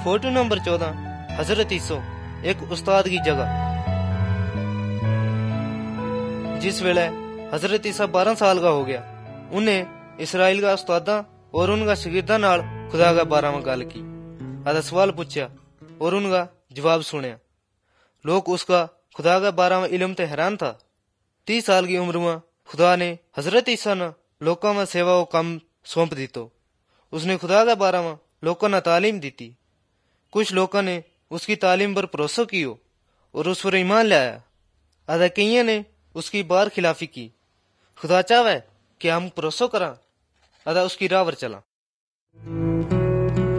Photo number 14 हजरत ईसा एक उस्ताद की जगह। जिस वेले हजरत ईसा 12 साल का हो गया, उन्हें इसराइल का उस्तादा और उनका शागिर्दा नाल खुदा का बारे में गल की, आधा सवाल पूछा और उनका जवाब सुनिया। लोग उसका खुदा का बारे में इल्म ते हैरान था। 30 साल की उम्र में खुदा ने हजरत ईसा ने लोगों में सेवा को कम सौंप दीतो। उसने खुदा के बारे में लोगों ने तालीम दी थी। कुछ लोगों ने उसकी तालीम पर भरोसा कियो और उस पर ईमान लाया, आधा कईयों ने उसकी बार खिलाफी की। खुदा चाहे कि हम भरोसा करा, आधा उसकी राह पर चला।